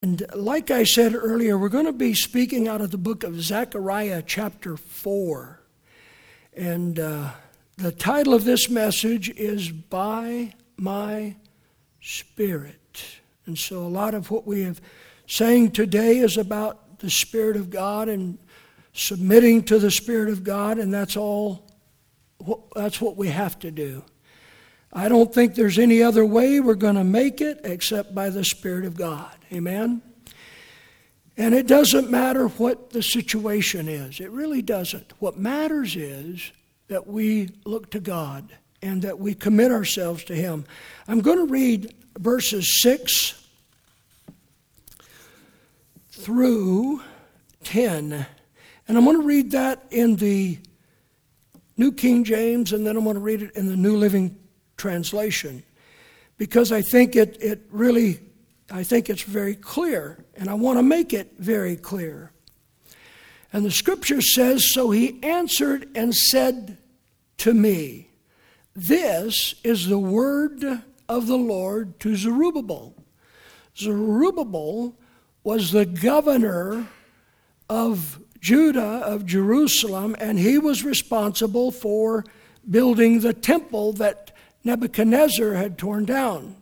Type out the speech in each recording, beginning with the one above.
And like I said earlier, we're going to be speaking out of the book of Zechariah chapter 4. And the title of this message is By My Spirit. And so a lot of what we have saying today is about the Spirit of God and submitting to the Spirit of God, and that's what we have to do. I don't think there's any other way we're going to make it except by the Spirit of God. Amen? And it doesn't matter what the situation is. It really doesn't. What matters is that we look to God and that we commit ourselves to Him. I'm going to read verses 6 through 10. And I'm going to read that in the New King James, and then I'm going to read it in the New Living Translation, because I think it's very clear, and I want to make it very clear. And the scripture says, "So he answered and said to me, this is the word of the Lord to Zerubbabel." Zerubbabel was the governor of Judah, of Jerusalem, and he was responsible for building the temple that Nebuchadnezzar had torn down.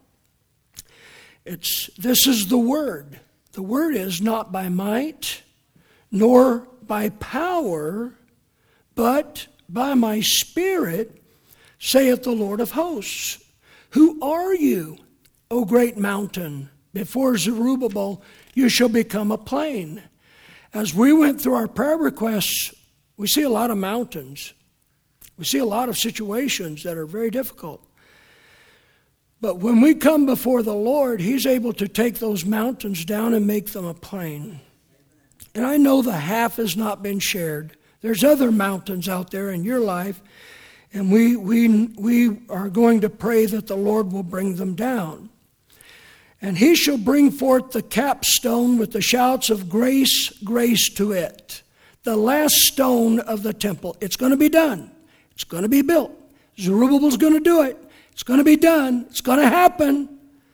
This is the word. The word is not by might, nor by power, but by my Spirit, saith the Lord of hosts. Who are you, O great mountain? Before Zerubbabel you shall become a plain. As we went through our prayer requests, we see a lot of mountains. We see a lot of situations that are very difficult. But when we come before the Lord, He's able to take those mountains down and make them a plain. And I know the half has not been shared. There's other mountains out there in your life, and we are going to pray that the Lord will bring them down. And He shall bring forth the capstone with the shouts of grace, grace to it. The last stone of the temple. It's going to be done. It's going to be built. Zerubbabel's going to do it. It's going to be done. It's going to happen.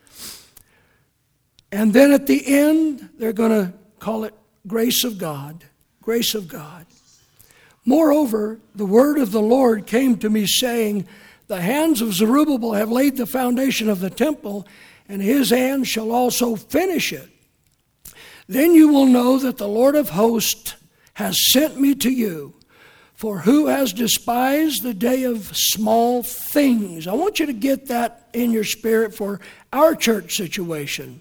And then at the end, they're going to call it grace of God. Grace of God. Moreover, the word of the Lord came to me saying, the hands of Zerubbabel have laid the foundation of the temple, and his hands shall also finish it. Then you will know that the Lord of hosts has sent me to you. For who has despised the day of small things? I want you to get that in your spirit for our church situation.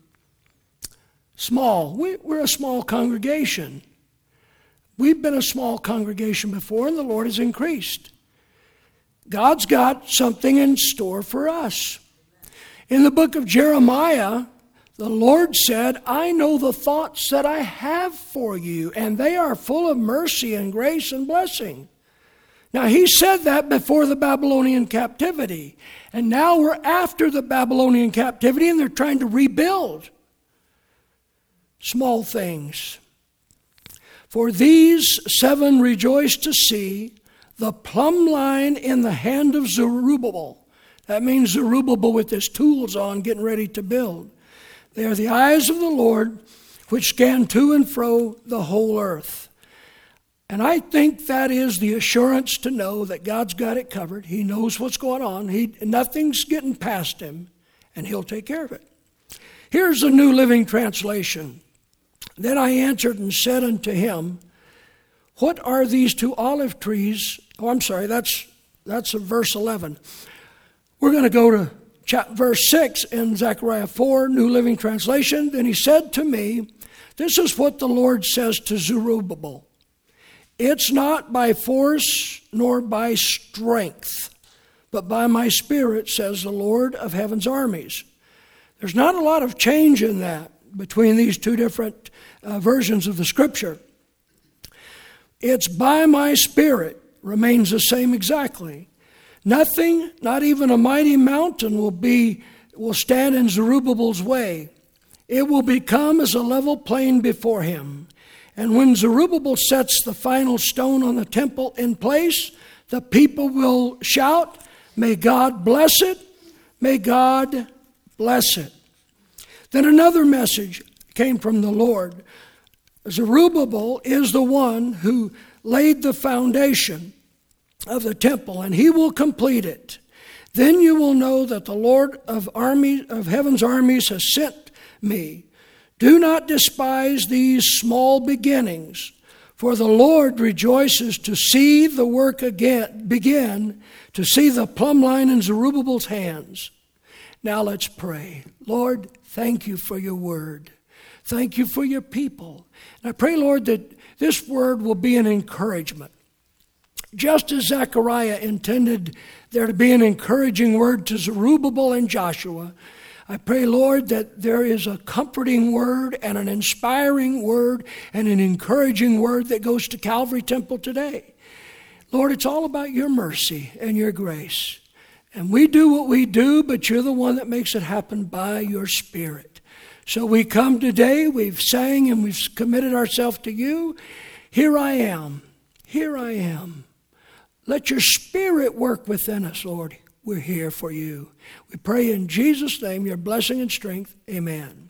Small. We're a small congregation. We've been a small congregation before, and the Lord has increased. God's got something in store for us. In the book of Jeremiah, the Lord said, I know the thoughts that I have for you, and they are full of mercy and grace and blessing. Now, He said that before the Babylonian captivity. And now we're after the Babylonian captivity, and they're trying to rebuild. Small things. For these 7 rejoice to see the plumb line in the hand of Zerubbabel. That means Zerubbabel with his tools on, getting ready to build. They are the eyes of the Lord, which scan to and fro the whole earth. And I think that is the assurance to know that God's got it covered. He knows what's going on. Nothing's getting past Him, and He'll take care of it. Here's the New Living Translation. Then I answered and said unto him, what are these 2 olive trees? Oh, I'm sorry, that's verse 11. We're going to go to verse 6 in Zechariah 4, New Living Translation. Then he said to me, this is what the Lord says to Zerubbabel. It's not by force nor by strength, but by my Spirit, says the Lord of heaven's armies. There's not a lot of change in that between these 2 different versions of the Scripture. It's by my Spirit remains the same exactly. Nothing, not even a mighty mountain will stand in Zerubbabel's way. It will become as a level plain before him. And when Zerubbabel sets the final stone on the temple in place, the people will shout, may God bless it, may God bless it. Then another message came from the Lord. Zerubbabel is the one who laid the foundation of the temple, and he will complete it. Then you will know that the Lord of heaven's armies has sent me. Do not despise these small beginnings, for the Lord rejoices to see the work begin, to see the plumb line in Zerubbabel's hands. Now let's pray. Lord, thank you for your word. Thank you for your people. And I pray, Lord, that this word will be an encouragement. Just as Zechariah intended there to be an encouraging word to Zerubbabel and Joshua, I pray, Lord, that there is a comforting word and an inspiring word and an encouraging word that goes to Calvary Temple today. Lord, it's all about your mercy and your grace. And we do what we do, but you're the one that makes it happen by your Spirit. So we come today, we've sang and we've committed ourselves to you. Here I am. Here I am. Let your Spirit work within us, Lord. We're here for you. We pray in Jesus' name, your blessing and strength. Amen.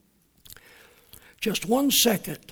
Just 1 second.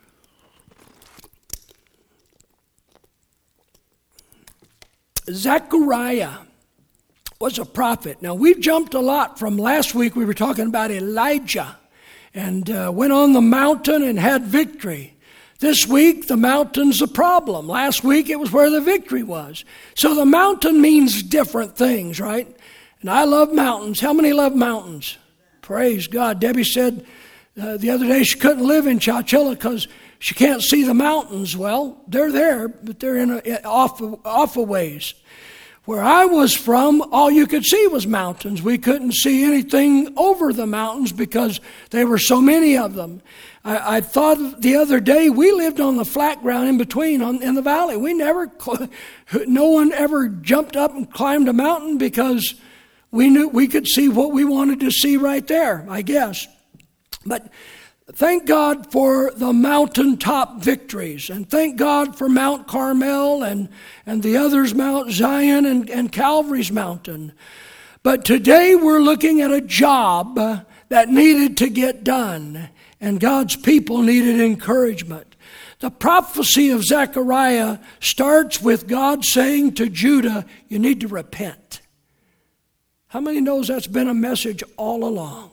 Zechariah was a prophet. Now, we've jumped a lot from last week. We were talking about Elijah and went on the mountain and had victory. This week, the mountain's a problem. Last week, it was where the victory was. So the mountain means different things, right? And I love mountains. How many love mountains? Praise God. Debbie said the other day she couldn't live in Chowchilla because she can't see the mountains. Well, they're there, but they're off a ways. Where I was from, all you could see was mountains. We couldn't see anything over the mountains because there were so many of them. I thought the other day we lived on the flat ground in between in the valley. No one ever jumped up and climbed a mountain because we knew we could see what we wanted to see right there, I guess. But thank God for the mountaintop victories, and thank God for Mount Carmel and the others, Mount Zion and Calvary's mountain. But today we're looking at a job that needed to get done, and God's people needed encouragement. The prophecy of Zechariah starts with God saying to Judah, you need to repent. How many knows that's been a message all along?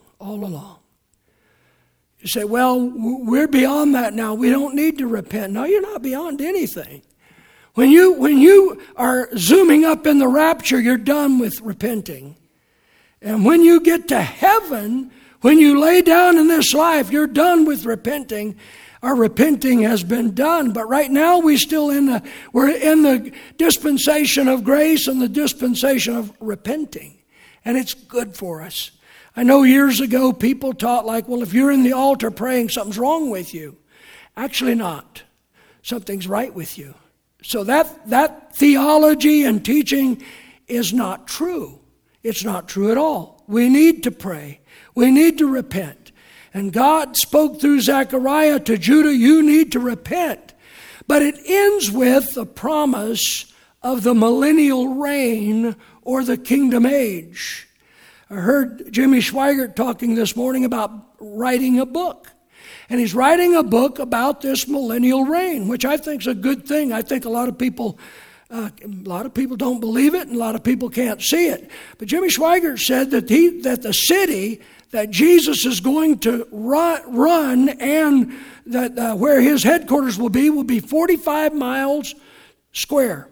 You say, well, we're beyond that now. We don't need to repent. No, you're not beyond anything. When you are zooming up in the rapture, you're done with repenting. And when you get to heaven, when you lay down in this life, you're done with repenting. Our repenting has been done. But right now we're in the dispensation of grace and the dispensation of repenting. And it's good for us. I know years ago people taught like, well, if you're in the altar praying, something's wrong with you. Actually not. Something's right with you. So that theology and teaching is not true. It's not true at all. We need to pray. We need to repent. And God spoke through Zechariah to Judah, you need to repent. But it ends with the promise of the millennial reign or the kingdom age. I heard Jimmy Schweigert talking this morning about writing a book. And he's writing a book about this millennial reign, which I think is a good thing. I think a lot of people don't believe it, and a lot of people can't see it. But Jimmy Schweigert said that the city that Jesus is going to run and that where his headquarters will be 45 miles square.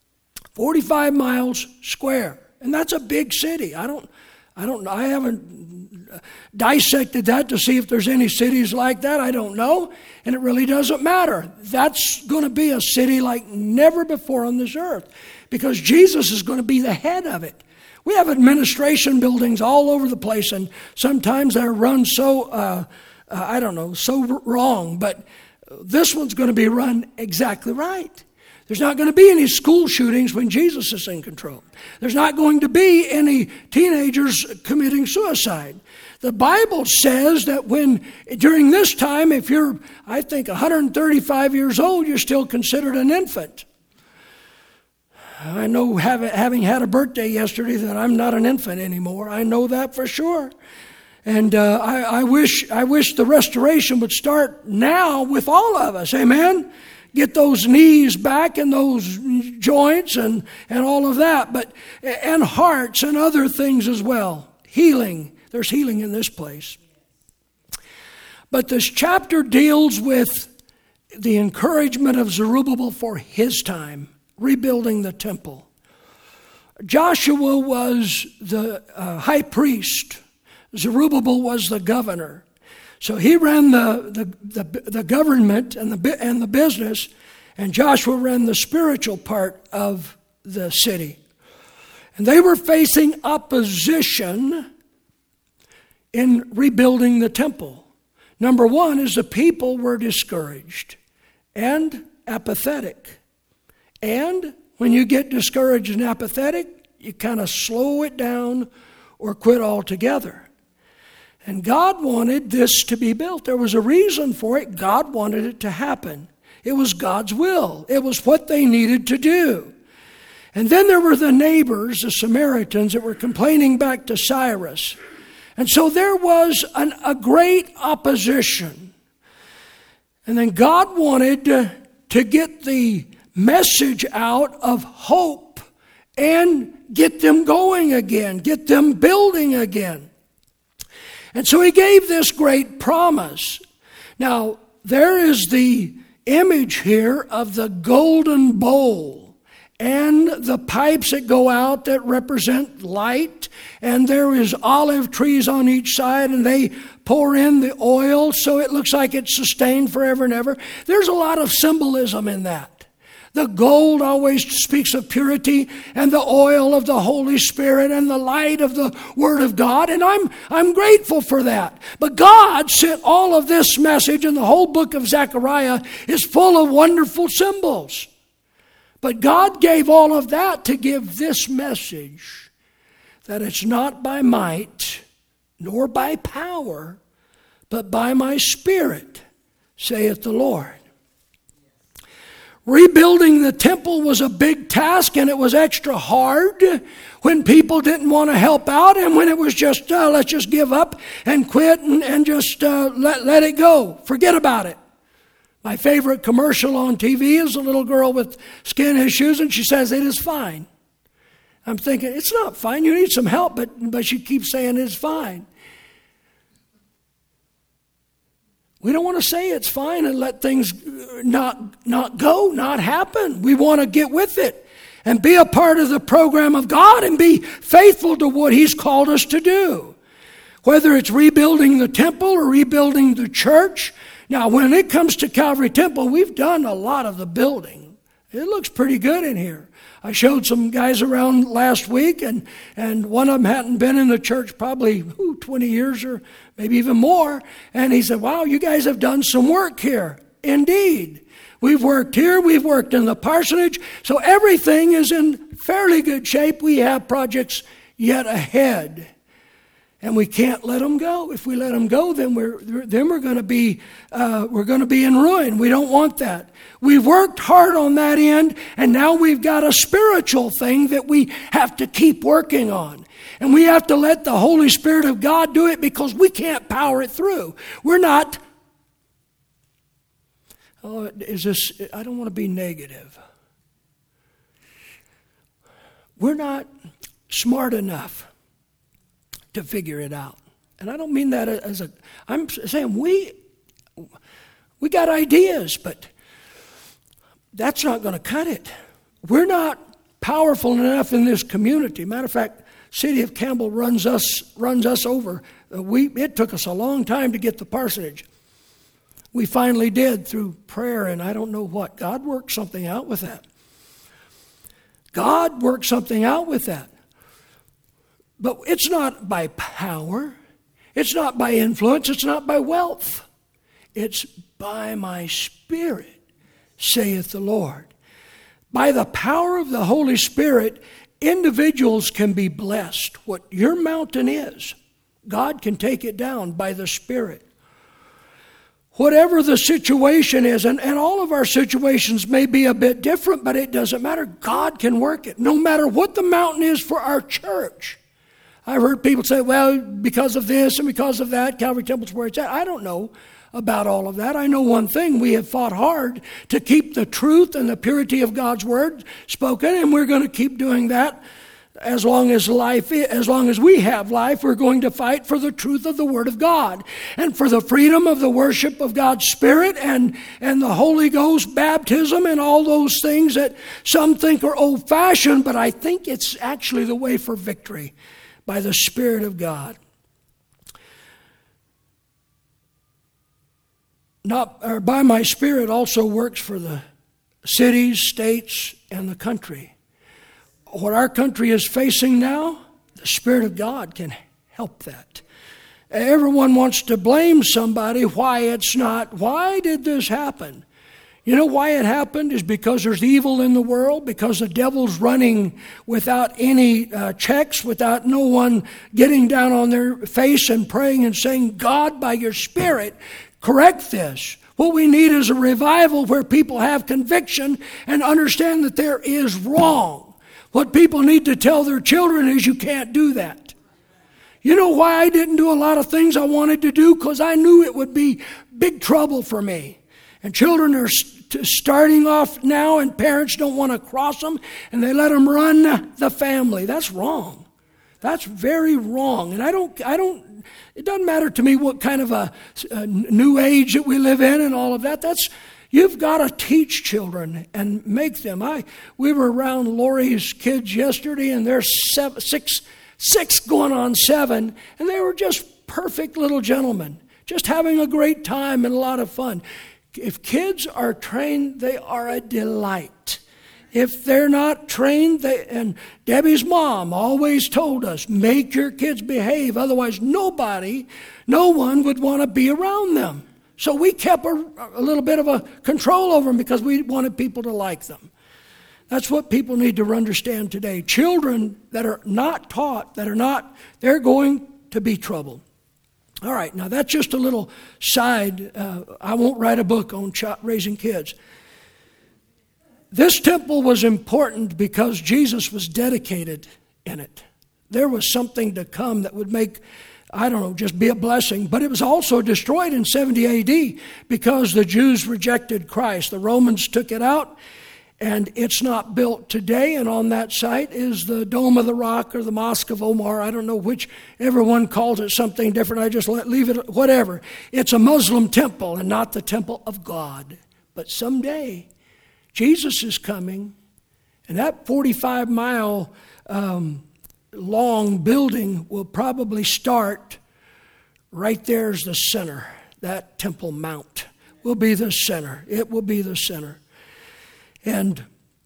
45 miles square. And that's a big city. I haven't dissected that to see if there's any cities like that. I don't know. And it really doesn't matter. That's going to be a city like never before on this earth because Jesus is going to be the head of it. We have administration buildings all over the place, and sometimes they're run so, so wrong. But this one's going to be run exactly right. There's not going to be any school shootings when Jesus is in control. There's not going to be any teenagers committing suicide. The Bible says that during this time, if you're, 135 years old, you're still considered an infant. I know having had a birthday yesterday that I'm not an infant anymore. I know that for sure. And I wish the restoration would start now with all of us. Amen? Get those knees back and those joints and all of that. And hearts and other things as well. Healing. There's healing in this place. But this chapter deals with the encouragement of Zerubbabel for his time, rebuilding the temple. Joshua was the high priest. Zerubbabel was the governor. So he ran the government and the business, and Joshua ran the spiritual part of the city. And they were facing opposition in rebuilding the temple. Number one is the people were discouraged and apathetic. And when you get discouraged and apathetic, you kind of slow it down or quit altogether. And God wanted this to be built. There was a reason for it. God wanted it to happen. It was God's will. It was what they needed to do. And then there were the neighbors, the Samaritans, that were complaining back to Cyrus. And so there was a great opposition. And then God wanted to get the message out of hope and get them going again, get them building again. And so he gave this great promise. Now, there is the image here of the golden bowl and the pipes that go out that represent light. And there is olive trees on each side, and they pour in the oil so it looks like it's sustained forever and ever. There's a lot of symbolism in that. The gold always speaks of purity, and the oil of the Holy Spirit, and the light of the Word of God, and I'm grateful for that. But God sent all of this message, and the whole book of Zechariah is full of wonderful symbols. But God gave all of that to give this message, that it's not by might, nor by power, but by my Spirit, saith the Lord. Rebuilding the temple was a big task, and it was extra hard when people didn't want to help out, and when it was just, let's just give up and quit and just let it go. Forget about it. My favorite commercial on TV is a little girl with skin issues, and she says, it is fine. I'm thinking, it's not fine. You need some help, but she keeps saying it's fine. We don't want to say it's fine and let things not go, not happen. We want to get with it and be a part of the program of God and be faithful to what He's called us to do. Whether it's rebuilding the temple or rebuilding the church. Now, when it comes to Calvary Temple, we've done a lot of the building. It looks pretty good in here. I showed some guys around last week, and one of them hadn't been in the church probably 20 years or maybe even more. And he said, wow, you guys have done some work here. Indeed. We've worked here. We've worked in the parsonage. So everything is in fairly good shape. We have projects yet ahead. And we can't let them go. If we let them go, then we're going to be in ruin. We don't want that. We've worked hard on that end, and now we've got a spiritual thing that we have to keep working on. And we have to let the Holy Spirit of God do it, because we can't power it through. We're not. I don't want to be negative. We're not smart enough to figure it out. And I don't mean that I'm saying we got ideas, but that's not going to cut it. We're not powerful enough in this community. Matter of fact, City of Campbell runs us over. It took us a long time to get the parsonage. We finally did through prayer and I don't know what. God worked something out with that. God worked something out with that. But it's not by power. It's not by influence. It's not by wealth. It's by my Spirit, saith the Lord. By the power of the Holy Spirit, individuals can be blessed. What your mountain is, God can take it down by the Spirit. Whatever the situation is, and all of our situations may be a bit different, but it doesn't matter. God can work it. No matter what the mountain is for our church. I've heard people say, well, because of this and because of that, Calvary Temple's where it's at. I don't know about all of that. I know one thing. We have fought hard to keep the truth and the purity of God's word spoken, and we're going to keep doing that as long as we have life. We're going to fight for the truth of the word of God and for the freedom of the worship of God's Spirit and the Holy Ghost baptism and all those things that some think are old-fashioned, but I think it's actually the way for victory by the Spirit of God. By my Spirit also works for the cities, states, and the country. What our country is facing now, the Spirit of God can help that. Everyone wants to blame somebody why it's not. Why did this happen? You know why it happened is because there's evil in the world, because the devil's running without any checks, without no one getting down on their face and praying and saying, God, by your Spirit, correct this. What we need is a revival where people have conviction and understand that there is wrong. What people need to tell their children is you can't do that. You know why I didn't do a lot of things I wanted to do? Because I knew it would be big trouble for me. And children are starting off now, and parents don't want to cross them, and they let them run the family. That's wrong. That's very wrong. And it doesn't matter to me what kind of a new age that we live in and all of that. You've got to teach children and make them. We were around Lori's kids yesterday, and they're six going on 7, and they were just perfect little gentlemen, just having a great time and a lot of fun. If kids are trained, they are a delight. If they're not trained, and Debbie's mom always told us, make your kids behave, otherwise no one would want to be around them. So we kept a little bit of a control over them because we wanted people to like them. That's what people need to understand today. Children that are not taught, they're going to be trouble. All right, now that's just a little side. I won't write a book on raising kids. This temple was important because Jesus was dedicated in it. There was something to come that would make, just be a blessing. But it was also destroyed in 70 A.D. because the Jews rejected Christ. The Romans took it out, and it's not built today. And on that site is the Dome of the Rock or the Mosque of Omar. I don't know which. Everyone calls it something different. I just leave it, whatever. It's a Muslim temple and not the temple of God. But someday, Jesus is coming, and that 45-mile long building will probably start right there's the center. That Temple Mount will be the center. It will be the center. And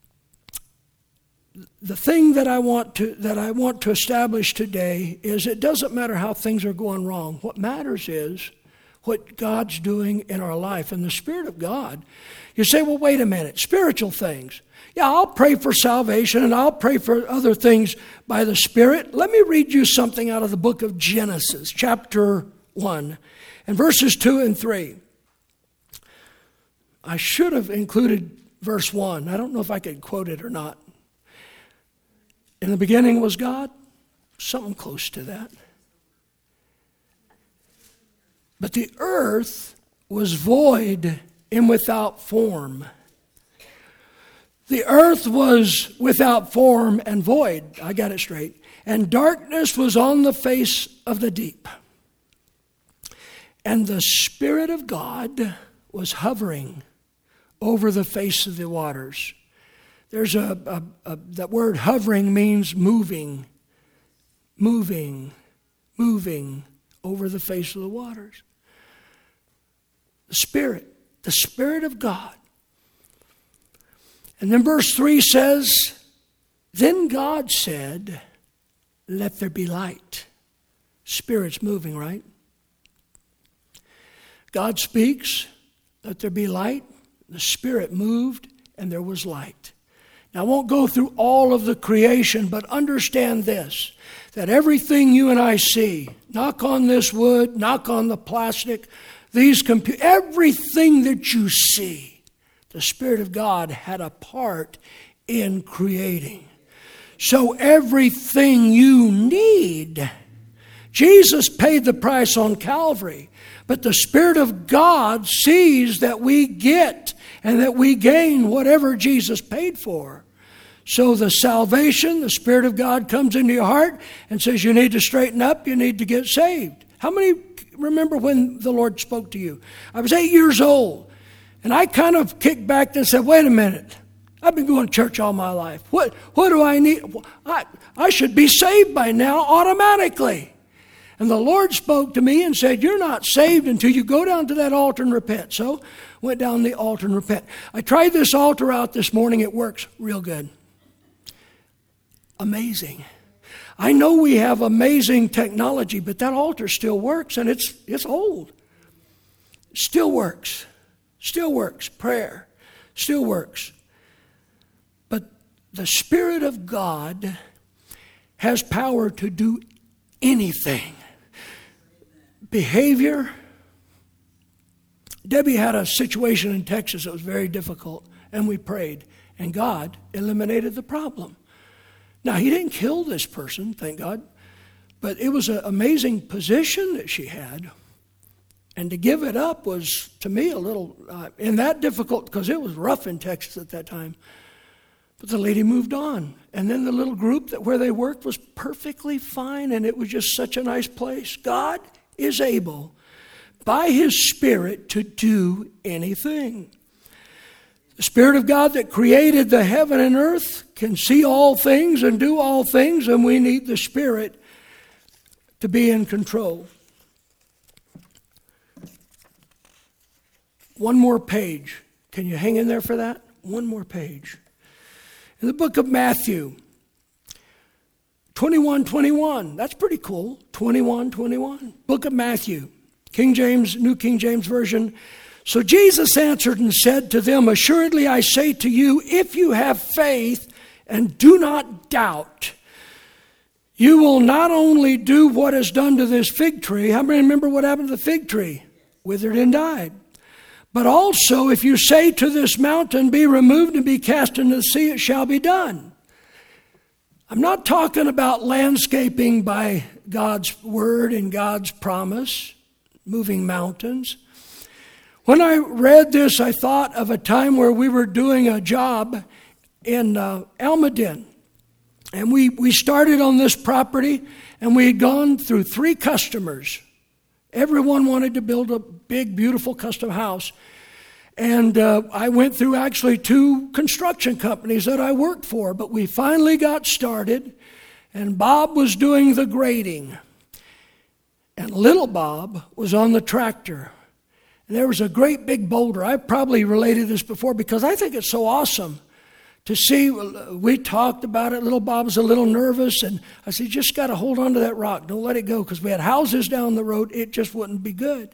the thing that I want to establish today is it doesn't matter how things are going wrong. What matters is what God's doing in our life. And the Spirit of God, you say, well, wait a minute, spiritual things. Yeah, I'll pray for salvation and I'll pray for other things by the Spirit. Let me read you something out of the book of Genesis, chapter 1, and verses 2 and 3. I should have included verse 1. I don't know if I could quote it or not. In the beginning was God, something close to that. But the earth was void and without form. The earth was without form and void. I got it straight. And darkness was on the face of the deep. And the Spirit of God was hovering over the face of the waters. There's that word hovering means moving over the face of the waters. The Spirit of God. And then verse 3 says, then God said, let there be light. Spirit's moving, right? God speaks, let there be light. The Spirit moved, and there was light. Now, I won't go through all of the creation, but understand this, that everything you and I see, knock on this wood, knock on the plastic, everything that you see, the Spirit of God had a part in creating. So everything you need, Jesus paid the price on Calvary. But the Spirit of God sees that we get and that we gain whatever Jesus paid for. So the salvation, the Spirit of God comes into your heart and says you need to straighten up, you need to get saved. How many remember when the Lord spoke to you? I was 8 years old, and I kind of kicked back and said, wait a minute. I've been going to church all my life. What do I need? I should be saved by now automatically. And the Lord spoke to me and said, you're not saved until you go down to that altar and repent. So went down the altar and repent. I tried this altar out this morning. It works real good. Amazing. I know we have amazing technology, but that altar still works, and it's old. Still works. Still works. Prayer still works. But the Spirit of God has power to do anything. Behavior. Debbie had a situation in Texas that was very difficult, and we prayed, and God eliminated the problem. Now, he didn't kill this person, thank God, but it was an amazing position that she had. And to give it up was, to me, a little, in that difficult, because it was rough in Texas at that time. But the lady moved on. And then the little group where they worked was perfectly fine, and it was just such a nice place. God is able, by His Spirit, to do anything. The Spirit of God that created the heaven and earth can see all things and do all things, and we need the Spirit to be in control. One more page. Can you hang in there for that? One more page. In the book of Matthew, 21:21. That's pretty cool. 21:21. Book of Matthew, King James, New King James Version. So Jesus answered and said to them, assuredly I say to you, if you have faith and do not doubt, you will not only do what is done to this fig tree. How many remember what happened to the fig tree? Withered and died. But also, if you say to this mountain, be removed and be cast into the sea, it shall be done. I'm not talking about landscaping by God's word and God's promise, moving mountains. When I read this, I thought of a time where we were doing a job in Almaden. And we started on this property, and we had gone through 3 customers. Everyone wanted to build a big, beautiful custom house. And I went through actually 2 construction companies that I worked for. But we finally got started, and Bob was doing the grading. And little Bob was on the tractor. And there was a great big boulder. I've probably related this before because I think it's so awesome to see. We talked about it. Little Bob was a little nervous, and I said, you just got to hold on to that rock. Don't let it go, because we had houses down the road. It just wouldn't be good.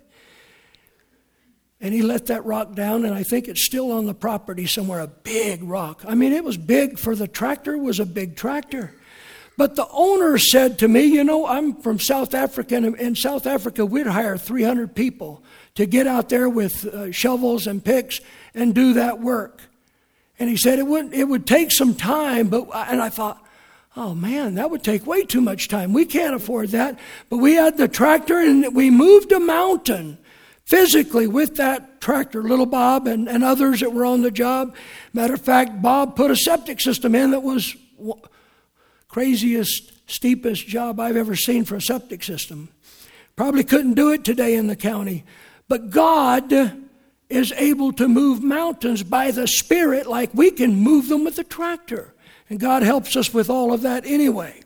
And he let that rock down, and I think it's still on the property somewhere, a big rock. I mean, it was big for the tractor. It was a big tractor. But the owner said to me, I'm from South Africa, and in South Africa, we'd hire 300 people to get out there with shovels and picks and do that work. And he said it would take some time, and I thought, oh man, that would take way too much time. We can't afford that. But we had the tractor, and we moved a mountain physically with that tractor, little Bob and others that were on the job. Matter of fact, Bob put a septic system in that was craziest, steepest job I've ever seen for a septic system. Probably couldn't do it today in the county. But God is able to move mountains by the Spirit like we can move them with a tractor. And God helps us with all of that anyway.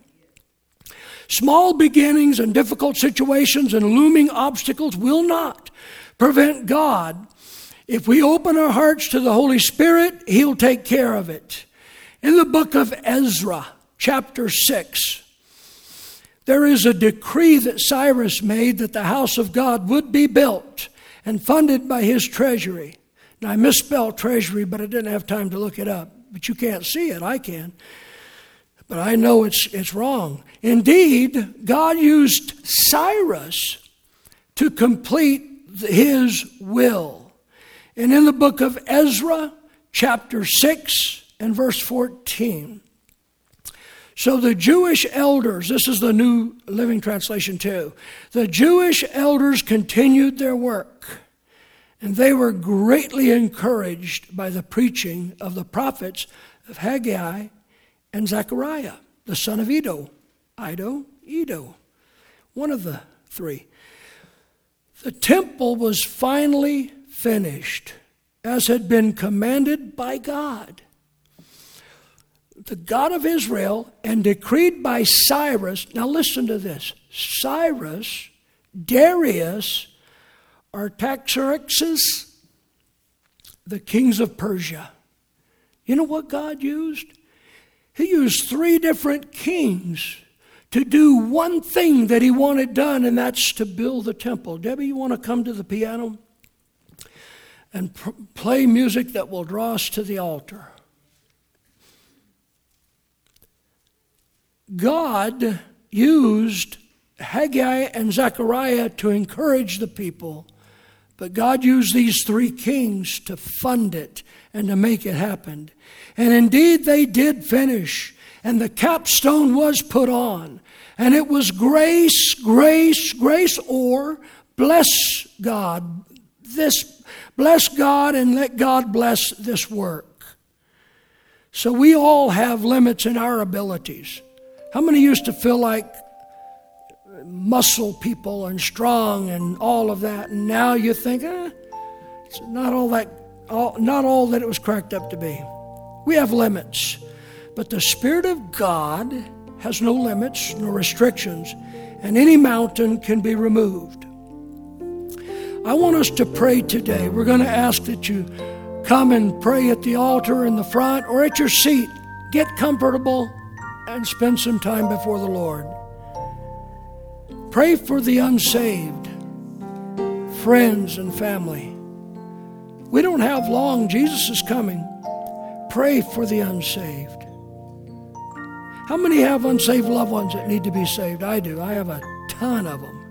Small beginnings and difficult situations and looming obstacles will not prevent God. If we open our hearts to the Holy Spirit, He'll take care of it. In the book of Ezra, chapter 6, there is a decree that Cyrus made that the house of God would be built and funded by his treasury. Now, I misspelled treasury, but I didn't have time to look it up. But you can't see it. I can. But I know it's wrong. Indeed, God used Cyrus to complete His will. And in the book of Ezra, chapter 6 and verse 14, So the Jewish elders, this is the New Living Translation too, the Jewish elders continued their work, and they were greatly encouraged by the preaching of the prophets of Haggai and Zechariah, the son of Iddo, one of the three. The temple was finally finished, as had been commanded by God, the God of Israel, and decreed by Cyrus. Now listen to this. Cyrus, Darius, Artaxerxes, the kings of Persia. You know what God used? He used 3 different kings to do one thing that he wanted done, and that's to build the temple. Debbie, you want to come to the piano and play music that will draw us to the altar? God used Haggai and Zechariah to encourage the people, but God used these 3 kings to fund it and to make it happen. And indeed they did finish, and the capstone was put on, and it was grace, grace, grace, or bless God. Bless God and let God bless this work. So we all have limits in our abilities. How many used to feel like muscle people and strong and all of that, and now you think, it's not all that it was cracked up to be? We have limits, but the Spirit of God has no limits, no restrictions, and any mountain can be removed. I want us to pray today. We're going to ask that you come and pray at the altar in the front or at your seat. Get comfortable and spend some time before the Lord. Pray for the unsaved, friends and family. We don't have long. Jesus is coming. Pray for the unsaved. How many have unsaved loved ones that need to be saved? I do. I have a ton of them.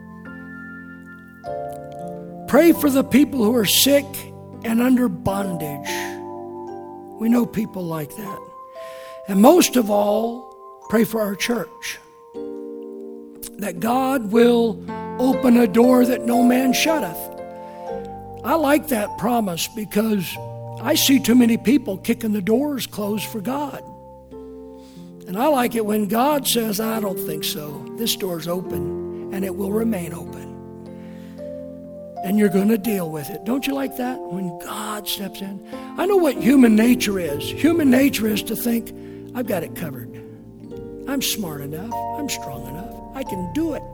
Pray for the people who are sick and under bondage. We know people like that. And most of all, pray for our church, that God will open a door that no man shutteth. I like that promise because I see too many people kicking the doors closed for God. And I like it when God says, I don't think so. This door's open and it will remain open. And you're going to deal with it. Don't you like that? When God steps in. I know what human nature is. Human nature is to think, I've got it covered. I'm smart enough. I'm strong enough. I can do it.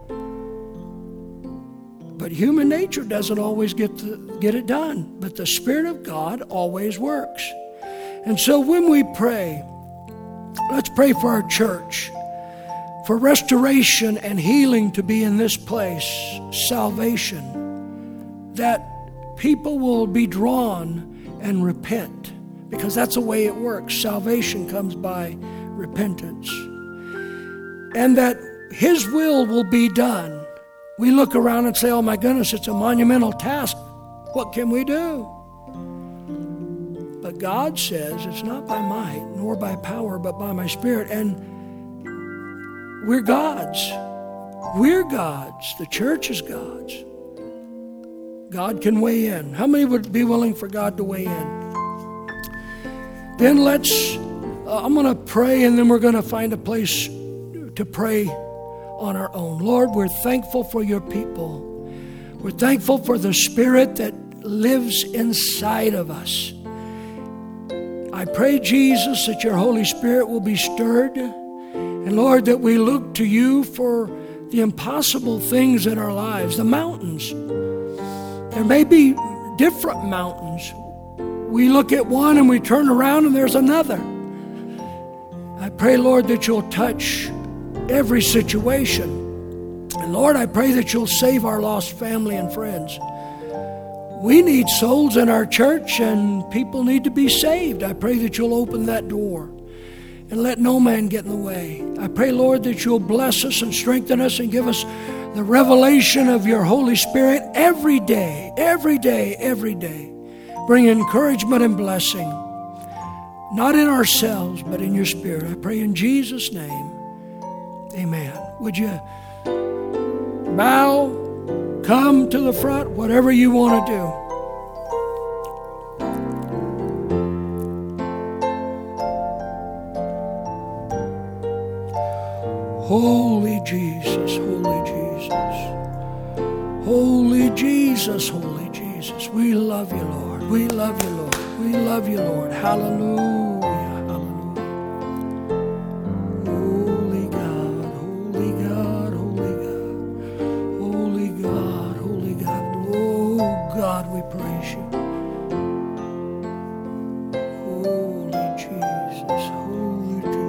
But human nature doesn't always get it done. But the Spirit of God always works. And so when we pray, let's pray for our church, for restoration and healing to be in this place, salvation, that people will be drawn and repent, because that's the way it works. Salvation comes by repentance. And that His will be done. We look around and say, oh my goodness, it's a monumental task. What can we do? But God says it's not by might nor by power, but by my Spirit. And we're God's. We're God's. The church is God's. God can weigh in. How many would be willing for God to weigh in? Then I'm going to pray, and then we're going to find a place to pray on our own. Lord, we're thankful for your people. We're thankful for the Spirit that lives inside of us. I pray, Jesus, that your Holy Spirit will be stirred. And Lord, that we look to you for the impossible things in our lives, the mountains. There may be different mountains. We look at one and we turn around and there's another. I pray, Lord, that you'll touch every situation. And Lord, I pray that you'll save our lost family and friends. We need souls in our church, and people need to be saved. I pray that you'll open that door and let no man get in the way. I pray, Lord, that you'll bless us and strengthen us and give us the revelation of your Holy Spirit every day, every day, every day. Bring encouragement and blessing. not in ourselves, but in your Spirit. I pray in Jesus' name. Amen. Would you bow, come to the front, whatever you want to do. Holy Jesus, holy Jesus. Holy Jesus, holy Jesus. We love you, Lord. We love you, Lord. We love you, Lord. Hallelujah, hallelujah. Holy God, holy God, holy God. Holy God, holy God. Oh, God, we praise you. Holy Jesus, holy Jesus.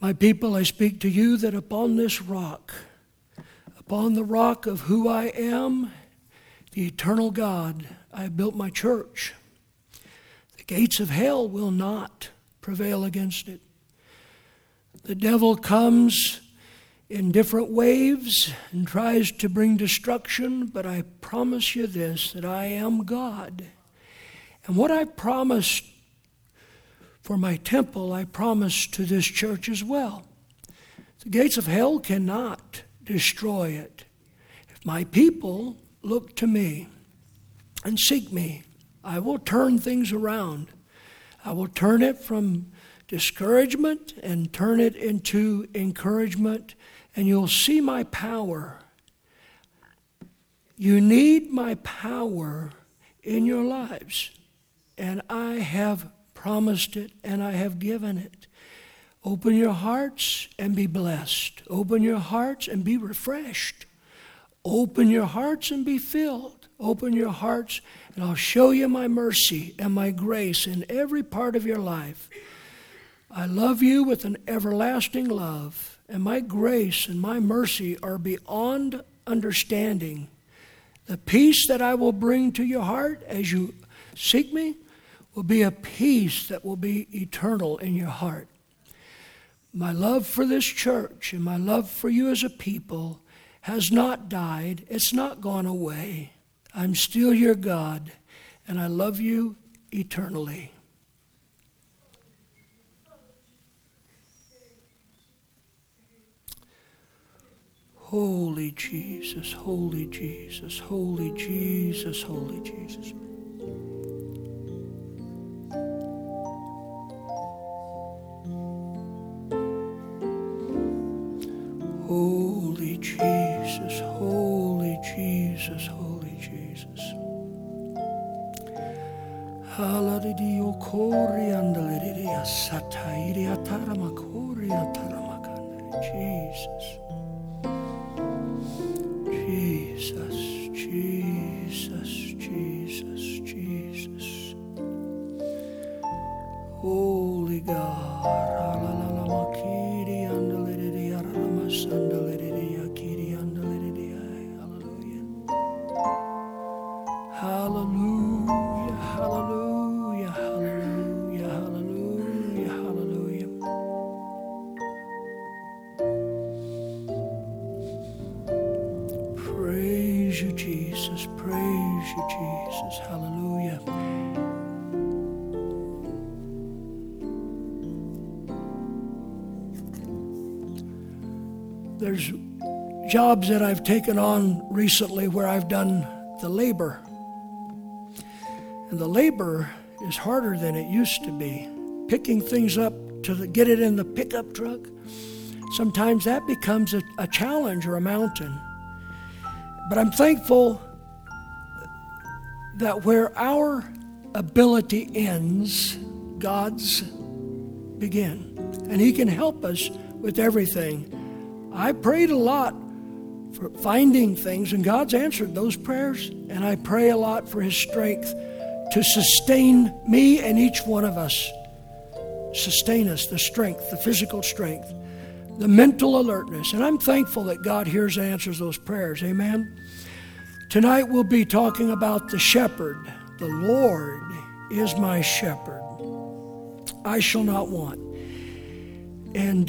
My people, I speak to you that upon this rock, upon the rock of who I am, the eternal God, I have built my church. The gates of hell will not prevail against it. The devil comes in different waves and tries to bring destruction, but I promise you this, that I am God. And what I promised for my temple, I promise to this church as well. The gates of hell cannot destroy it. If my people look to me and seek me, I will turn things around. I will turn it from discouragement and turn it into encouragement, and you'll see my power. You need my power in your lives, and I have promised it and I have given it. Open your hearts and be blessed. Open your hearts and be refreshed. Open your hearts and be filled. Open your hearts and I'll show you my mercy and my grace in every part of your life. I love you with an everlasting love, and my grace and my mercy are beyond understanding. The peace that I will bring to your heart as you seek me will be a peace that will be eternal in your heart. My love for this church and my love for you as a people has not died. It's not gone away. I'm still your God, and I love you eternally. Holy Jesus, holy Jesus, holy Jesus, holy Jesus. Holy Jesus, holy Jesus, holy Jesus. Hallelujah, Koriandaleria Satairia Taramakoria Taramakanda. Jesus. Jesus, Jesus, Jesus, Jesus. Holy God. Hallelujah, hallelujah, hallelujah, hallelujah, hallelujah. Praise you, Jesus. Praise you, Jesus. Hallelujah. There's jobs that I've taken on recently where I've done the labor. And the labor is harder than it used to be. Picking things up to get it in the pickup truck, sometimes that becomes a challenge or a mountain. But I'm thankful that where our ability ends, God's begin. And He can help us with everything. I prayed a lot for finding things, and God's answered those prayers. And I pray a lot for His strength to sustain me and each one of us. Sustain us, the strength, the physical strength, the mental alertness. And I'm thankful that God hears and answers those prayers. Amen. Tonight we'll be talking about the shepherd. The Lord is my shepherd. I shall not want. And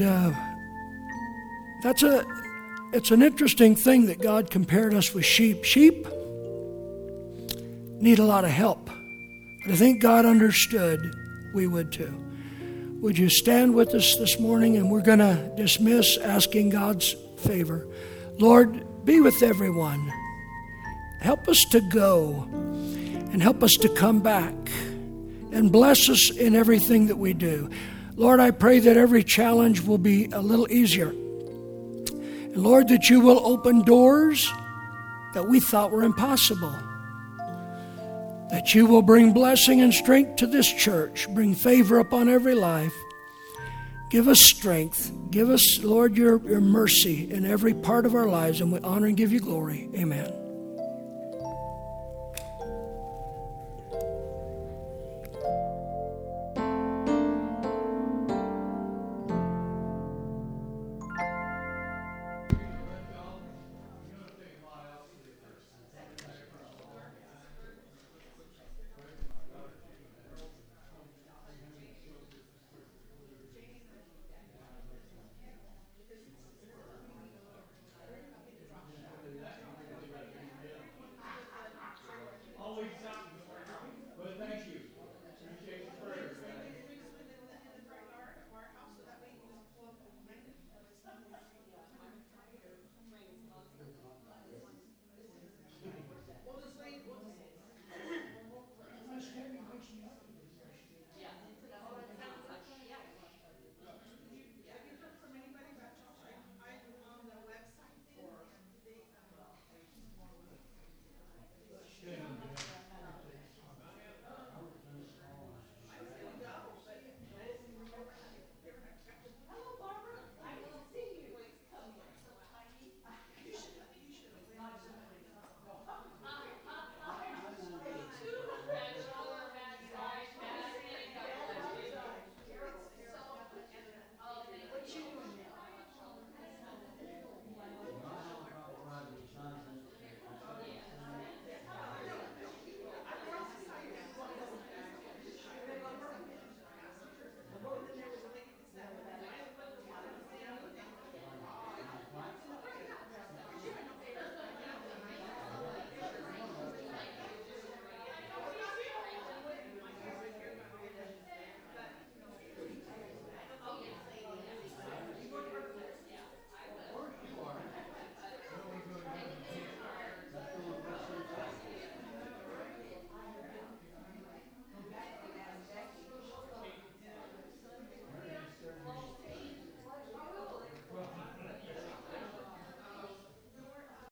it's an interesting thing that God compared us with sheep. Sheep need a lot of help. But I think God understood we would too. Would you stand with us this morning, and we're going to dismiss asking God's favor. Lord, be with everyone. Help us to go and help us to come back and bless us in everything that we do. Lord, I pray that every challenge will be a little easier. And Lord, that you will open doors that we thought were impossible. That you will bring blessing and strength to this church. Bring favor upon every life. Give us strength. Give us, Lord, your mercy in every part of our lives. And we honor and give you glory. Amen.